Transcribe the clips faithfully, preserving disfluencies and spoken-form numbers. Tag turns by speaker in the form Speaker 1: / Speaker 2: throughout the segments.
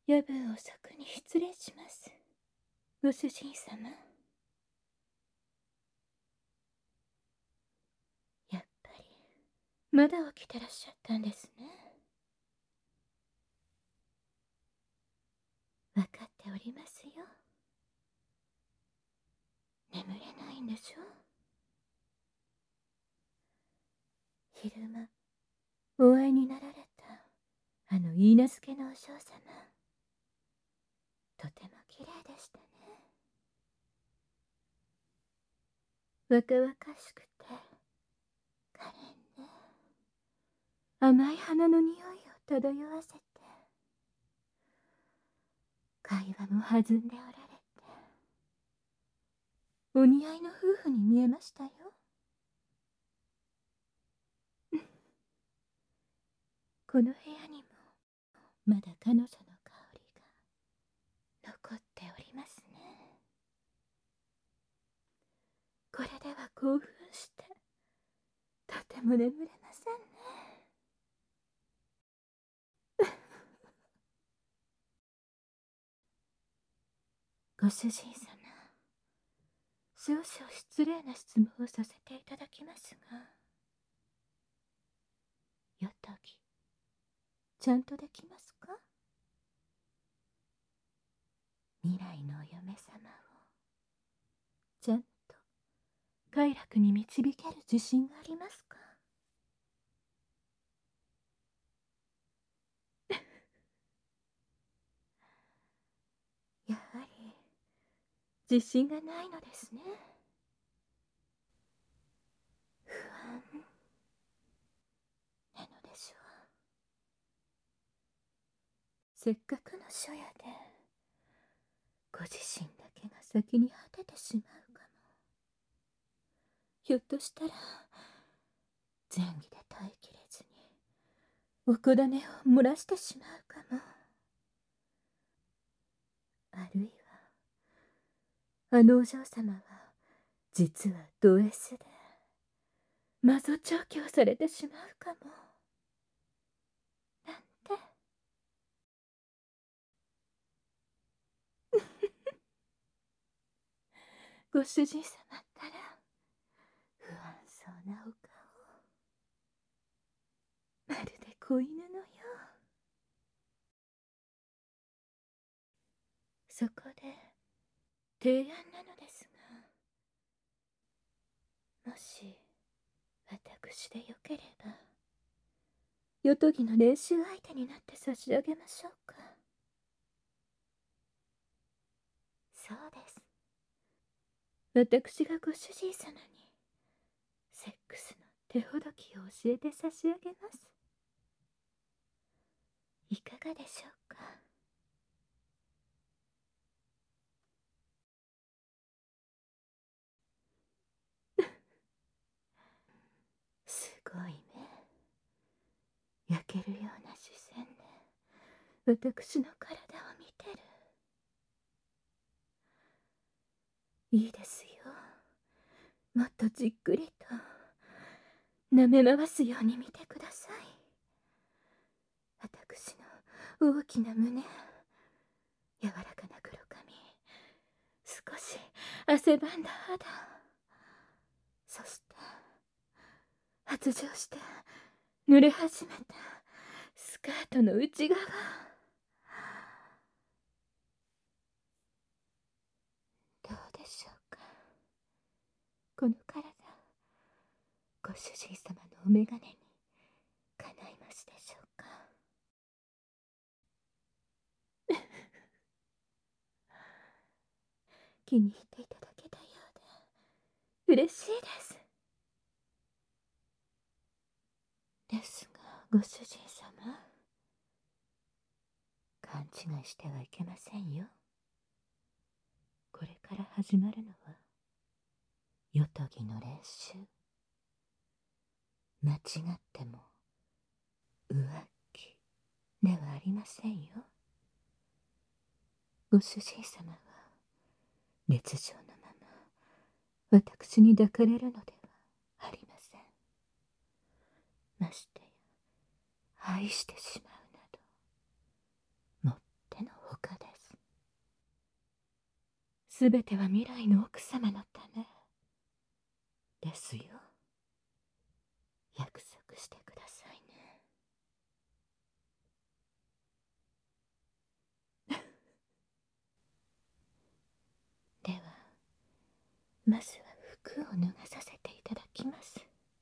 Speaker 1: 夜分遅くに失礼します。ご主人様。やっぱり、まだ起きてらっしゃったんですね。わかっておりますよ。眠れないんでしょ。昼間、お会いになられた、あの許嫁のお嬢様。とても綺麗でしたね。若々しくて、可憐ね。甘い花の匂いを漂わせて、会話も弾んでおられて、お似合いの夫婦に見えましたよ。この部屋にもまだ彼女の香りが残っておりますね。これでは興奮してとても眠れませんね。ご主人様、少々失礼な質問をさせていただきますが、よとぎちゃんとできますか？未来のお嫁様をちゃんと快楽に導ける自信がありますか？やはり自信がないのですね。不安なのでしょう。せっかくの初夜でご自身だけが先に果ててしまうかも。ひょっとしたら前儀で耐えきれずにおこだめを漏らしてしまうかも。あるいはあのお嬢様は実はド S で魔女調教されてしまうかも。なんてご主人様ったら不安そうなお顔、まるで子犬のよう。そこで提案なのですが、もし私でよければ夜とぎの練習相手になって差し上げましょうか。そうです。私がご主人様にセックスの手ほどきを教えて差し上げます。いかがでしょうか。すごいね。焼けるような視線で私の体を見てる。いいですよ。もっとじっくりと舐め回すように見てください。私の大きな胸、柔らかな黒髪、少し汗ばんだ肌、そして発情して濡れ始めたスカートの内側。どうでしょうか。この体、ご主人様のお眼鏡にかないますでしょうか。気に入っていただけたようで嬉しいです。ですがご主人様、勘違いしてはいけませんよ。これから始まるのは夜とぎの練習。間違っても浮気ではありませんよ。ご主人様は熱情のまま私に抱かれるのではありません。ましてや愛してしまうなどもってのすべては未来の奥様のためですよ。約束してくださいね。ではまずは服を脱がさせていただきます。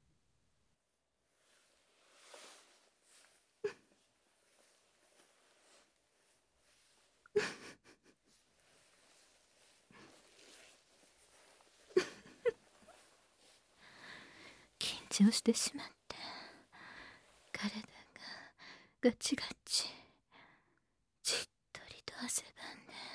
Speaker 1: 緊張してしまって体がガチガチ、じっとりと汗ばんで。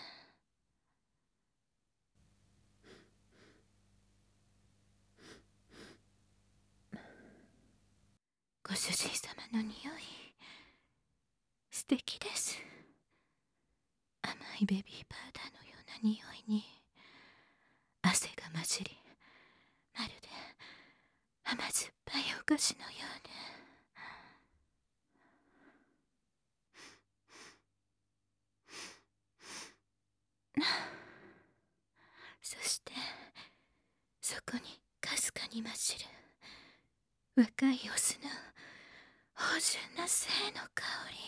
Speaker 1: ご主人様の匂い素敵です。甘いベビーパウダーのような匂いに汗が混じり、まるで甘酸っぱいお菓子のようで。そしてそこにかすかに混じる若いオスの芳醇な性の香り。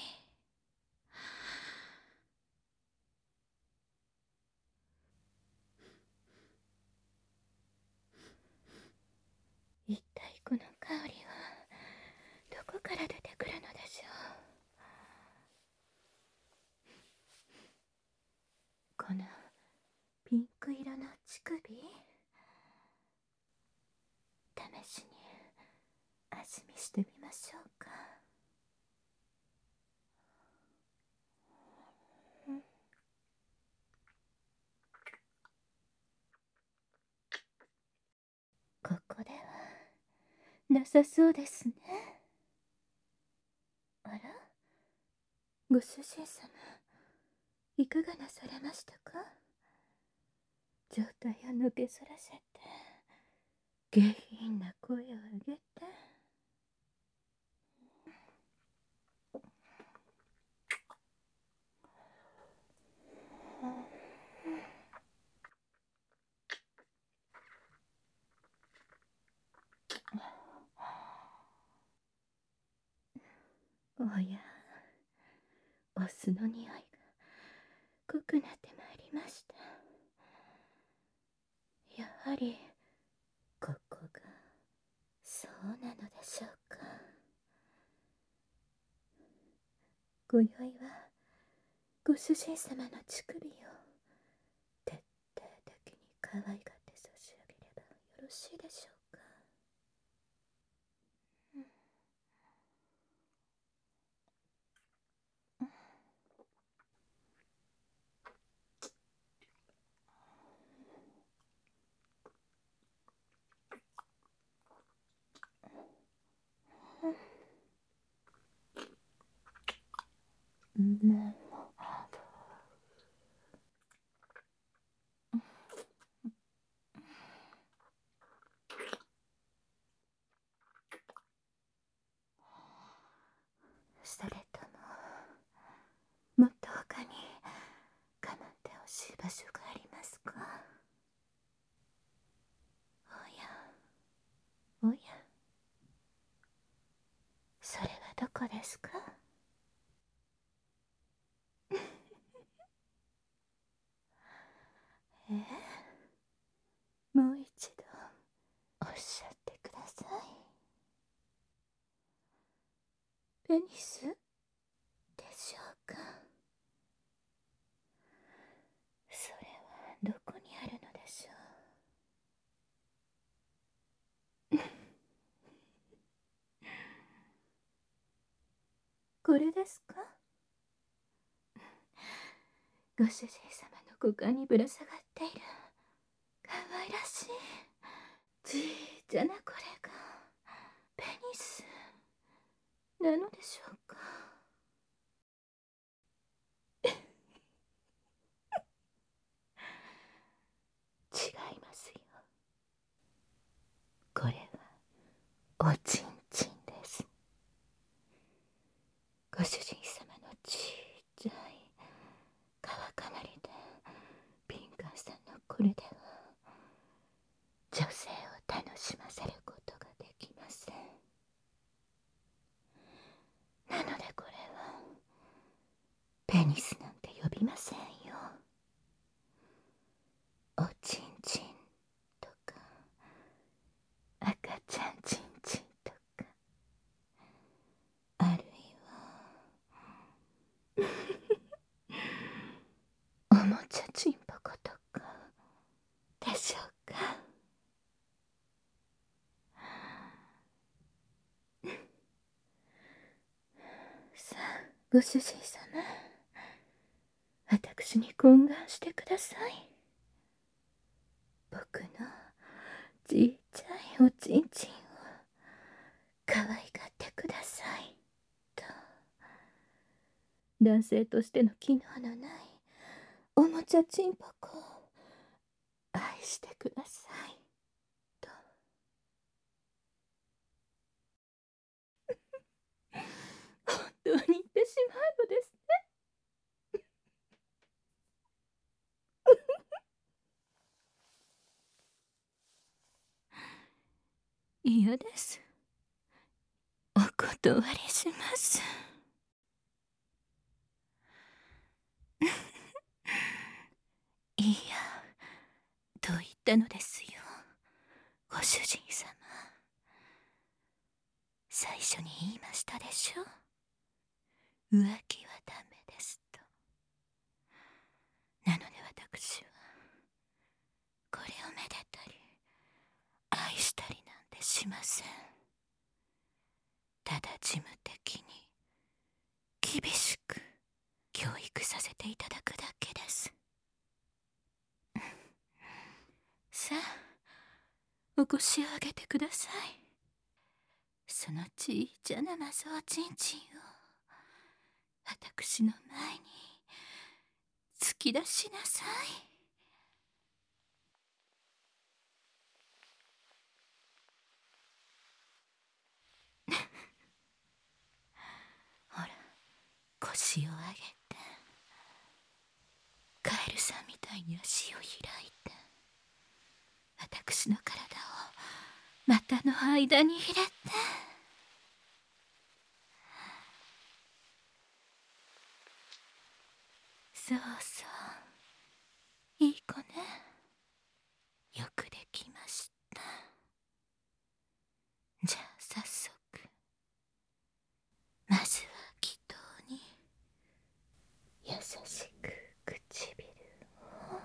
Speaker 1: 一体この香りはどこから出てくるのでしょう。このピンク色の乳首、試しに味見してみましょうか。ここではなさそうですね。あら、ご主人様いかがなされましたか。状態を抜けそらせて下品な声を上げて。おや、お酢の匂いが濃くなってまいりました。やはりここがそうなのでしょうか。今宵はご主人様の乳首を徹底的に可愛がって差し上げればよろしいでしょうか。うん、それとももっと他に構ってほしい場所がありますか。おやおや、それはどこですか。ええ、もう一度おっしゃってください。ペニスでしょうか。それはどこにあるのでしょう。これですか。ご主人様の股間にぶら下がっている可愛らしいちいちゃなこれがペニスなのでしょうか。違いますよ。これはおちんちんです。ご主人様のちっちゃい川かなりで敏感さんのこれでは女性を楽しませることができません。なのでこれはペニスなんて呼びませんよ。おちんちんとか赤ちゃんちんちんとか、あるいはおもちゃちんぽことかでしょうか。さあご主人様、私に懇願してください。僕のちっちゃいおちんちんを可愛がってくださいと。男性としての機能のないおもちゃちんぽこを愛してくださいと。本当に言ってしまうのですね。嫌です。お断りします。いや、と言ったのですよ、ご主人様。最初に言いましたでしょ。浮気はダメですと。なので私はこれをめでたり愛したりなんてしません。ただ事務的に厳しく教育させていただくだけです。さあ、お腰を上げてください。そのちいちゃなマゾおちんちんを私の前に突き出しなさい。ほら、腰を上げて、カエルさんみたいに足を開いて、私の体を股の間に入れて。そうそう、いい子ね。よくできました。じゃあ早速、まずは祈祷に優しく唇を。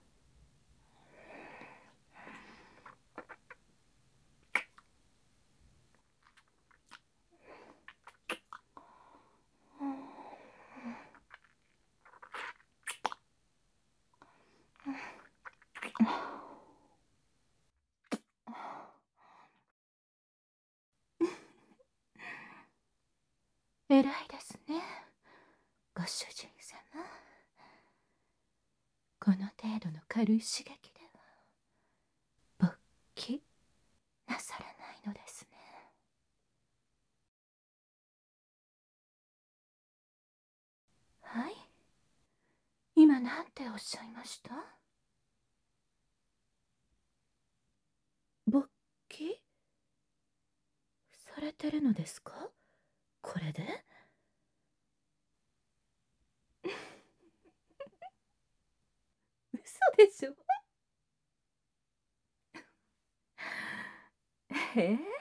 Speaker 1: 偉いですね、ご主人様。この程度の軽い刺激では勃起なさらないのですね。はい、今なんておっしゃいました？勃起されてるのですか、これで？嘘でしょ。えー、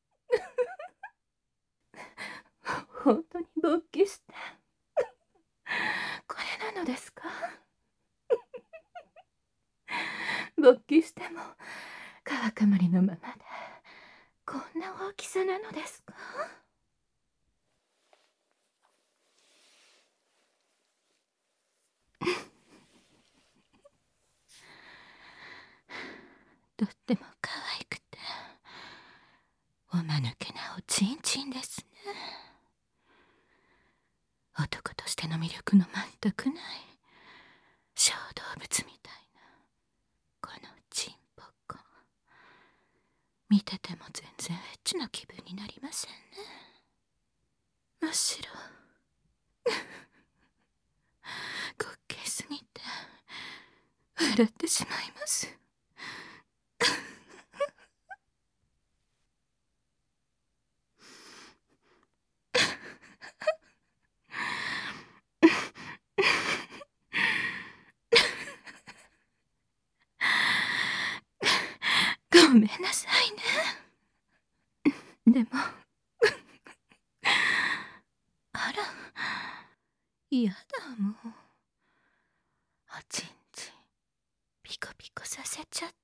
Speaker 1: 本当に勃起してこれなのですか？勃起しても川かまりのままでこんな大きさなのですか？とっても可愛くておまぬけなおちんちんですね。男としての魅力の全くない小動物みたいなこのちんぽこ、見てても全然エッチな気分になりませんね。むしろ滑稽すぎて笑笑ってしまいます。ごめんなさいね。でもあら、嫌だもん。おちんちんピコピコさせちゃって。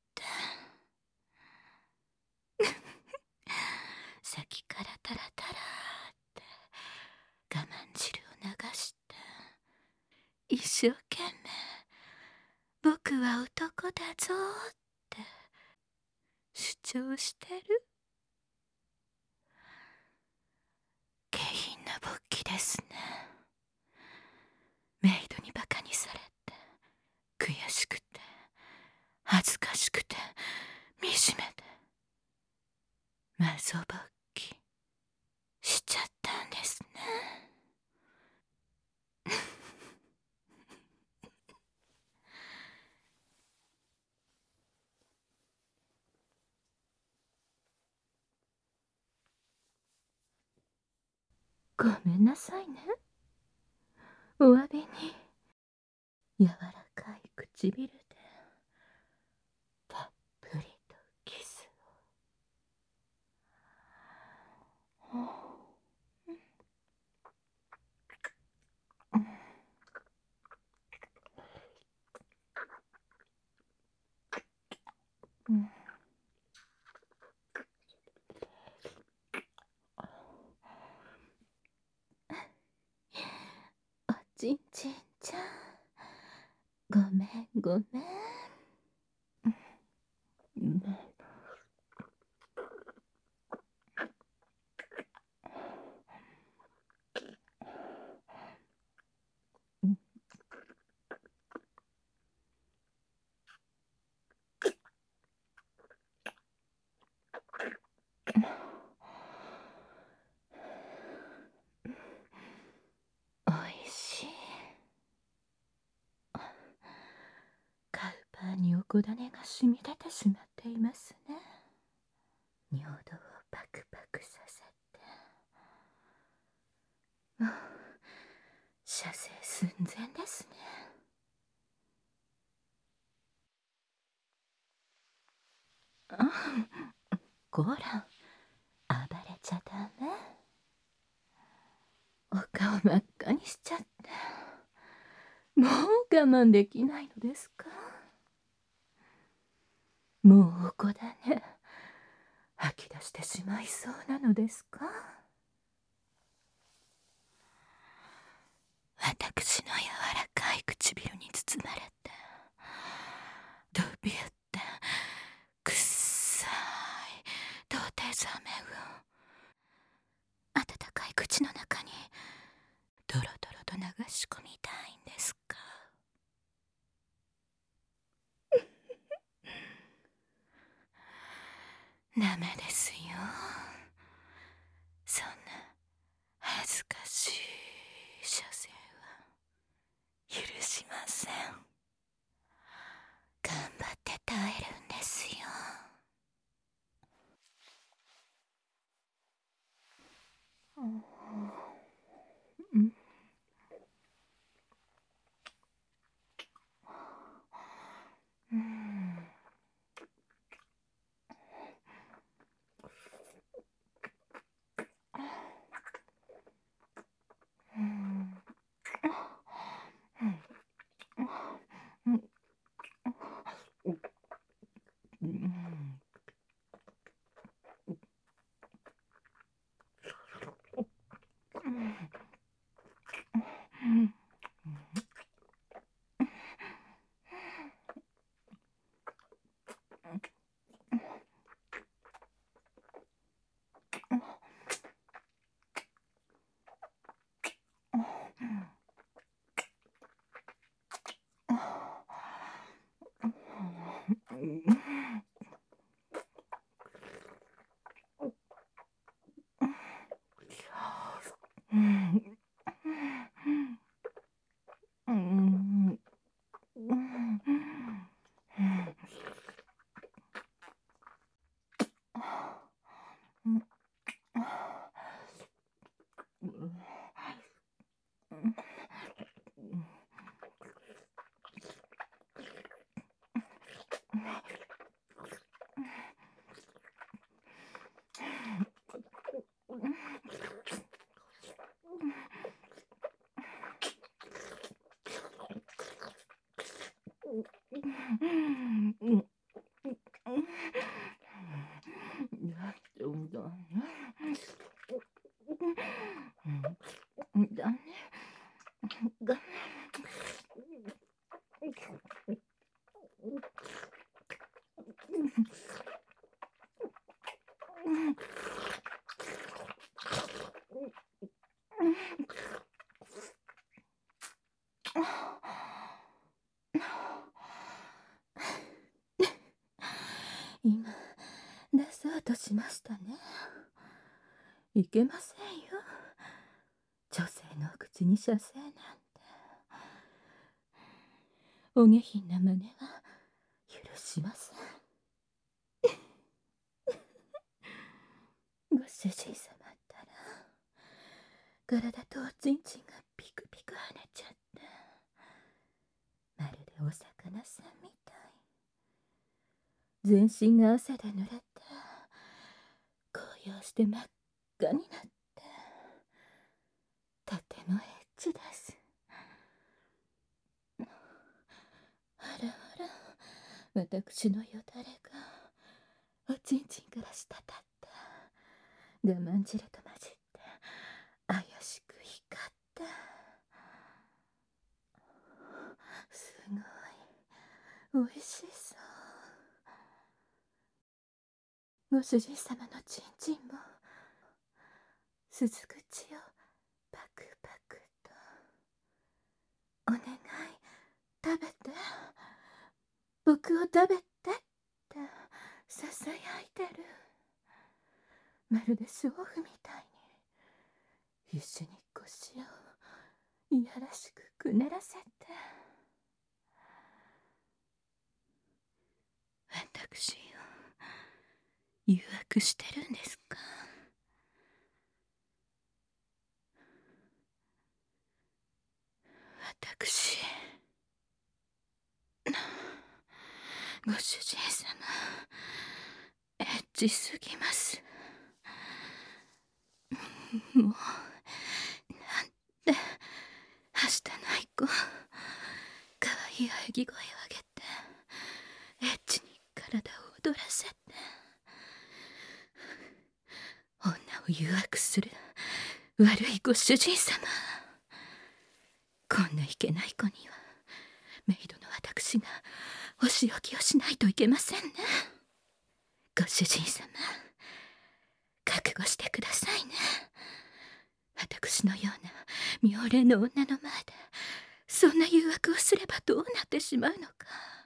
Speaker 1: さっきからタラタラって我慢汁を流して一生懸命僕は男だぞって主張してる。下品な勃起ですね。メイドにバカにされて悔しくて恥ずかしくて惨めでマゾ勃起しちゃったんですね。ごめんなさいね。お詫びに柔らかい唇でたっぷりとキスを。うん、おちんちんちゃん、ごめんごめん。うん、うん、おいしい。カウパーにおこだねが染み出てしまっていますね。尿道をパクパクさせて、もう射精寸前ですね。あ、こら、暴れちゃダメ。お顔真っ赤にしちゃって、もう我慢できないのですか？もうおこだね吐き出してしまいそうなのですか？私の柔らかい唇に包まれてドビュってくっさい童貞ザメを温かい口の中にドロドロと流し込みたいんですか？ダメですよ、そんな恥ずかしい射精は許しません。頑張って耐えるんですよ。うん、うん、うん、うん、 うんだうんだうんだねが今出そうとしましたね。いけませんよ。女性の口に射精なんて。お下品な真似は許しません。ご主人様ったら体とおちんちんがピクピク跳ねちゃってまるでお魚さんみたい。全身が汗で濡れて紅葉して真っ赤になってとてもエッチです。あらあら、私のよだれがおちんちんから滴って我慢汁と混じって怪しく光って、すごいおいしそう。ご主人様のちんちんも鈴口をパクパクと。お願い食べて、僕を食べてってささやいてる。まるで娼婦みたいに必死に腰をいやらしくくねらせて。私を誘惑してるんですか？私、ご主人様エッチすぎます。もうなんてはしたない子、かわいい喘ぎ声を上げてエッチに体を踊らせて女を誘惑する悪いご主人様。こんないけない子にはメイドの私がお仕置きをしないといけませんね。ご主人様、覚悟してくださいね。私のような妙齢の女の前でそんな誘惑をすればどうなってしまうのか、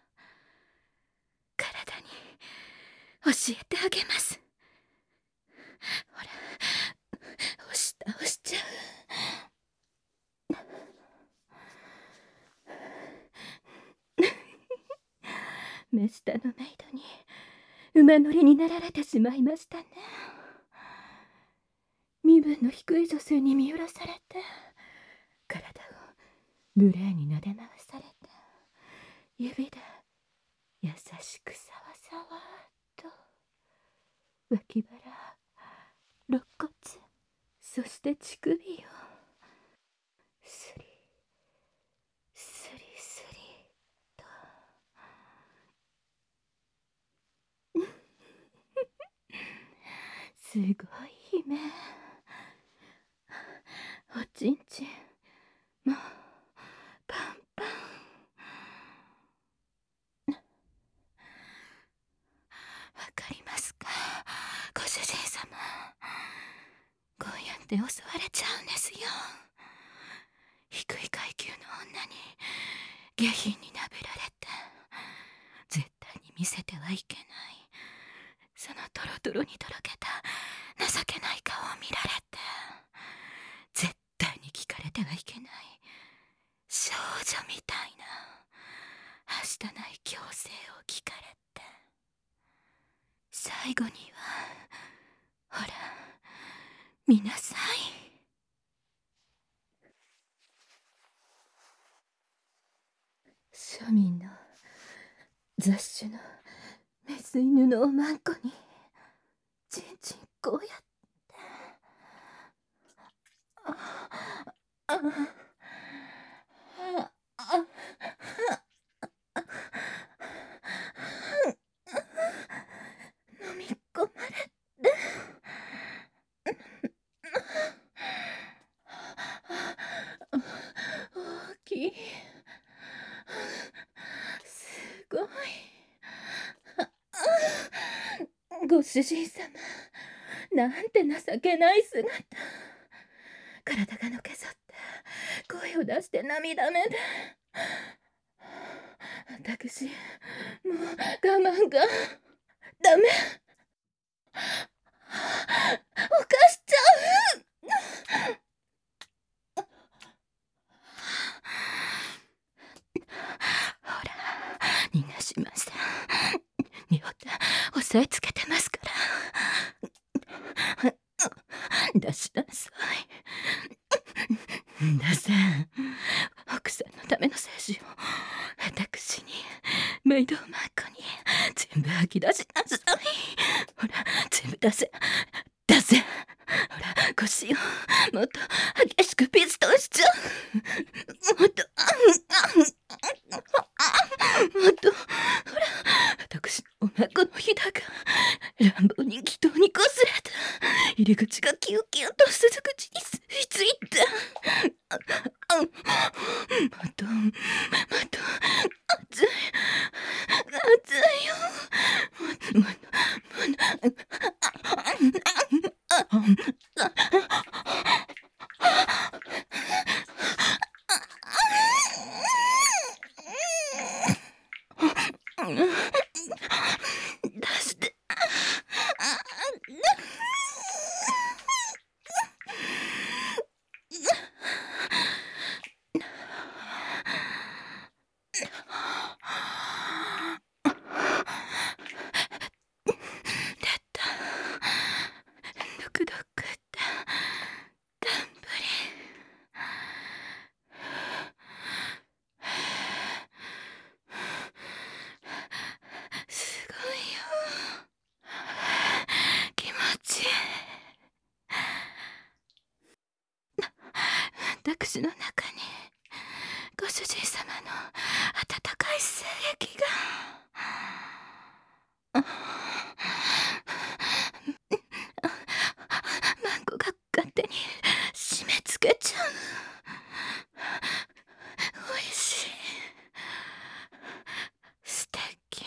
Speaker 1: 体に教えてあげます。ほら、押し倒しちゃう。目下のメイドに馬乗りになられてしまいましたね。身分の低い女性に見揺らされて体を無礼になで回されて指で優しくさわさわと脇腹、肋骨、そして乳首をスリスリスリと。すごい姫。おちんちんもうパンパン。わかりますか、ご主人様。こうやって襲われちゃうんですよ。低い階級の女に下品になぶられて絶対に見せてはいけないそのトロトロにとろけた情けない顔を見られて絶対に聞かれてはいけない少女みたいなはしたない強制を聞かれて、最後にはほら見なさい。庶民の雑種のメス犬のおまんこにちんちんこうやってああああごい。ご主人様、なんて情けない姿。体がのけぞって声を出して涙目で。私もう我慢がダメ。犯しちゃう。ほら、逃がしません。匂って押さえつけてますから。出しなさい。出せん。奥さんのための精子を私にメイドマークに全部吐き出しなさい。ほら、全部出せ出せ。ほら、腰をもっと激しくピストンしちゃう。もっともっと、ほら、私のお腹のひだが乱暴に気道にこすれて入り口がキュキュと鈴口に吸い付いて、もっともっと熱い熱いよ。もっともっともっと出して。出た。ドクドクってたんぷり。すごいよ。気持ちいい。私の中にご主人様の温かい精液が。マンゴが勝手に締め付けちゃう。おいしい。素敵。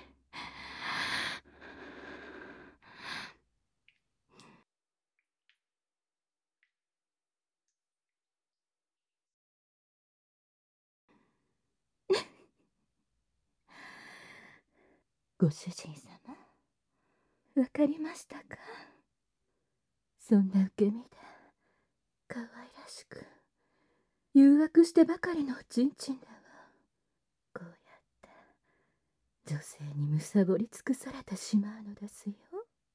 Speaker 1: ご主人様、わかりましたか？そんな受け身で可愛らしく誘惑してばかりのおちんちんでは、こうやって女性にむさぼり尽くされてしまうのですよ。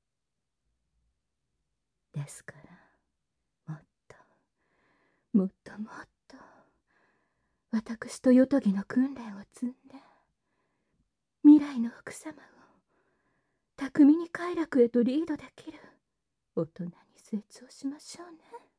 Speaker 1: ですからもっともっともっと私とよとぎの訓練を積んで、未来の奥様を巧みに快楽へとリードできる大人に成長しましょうね。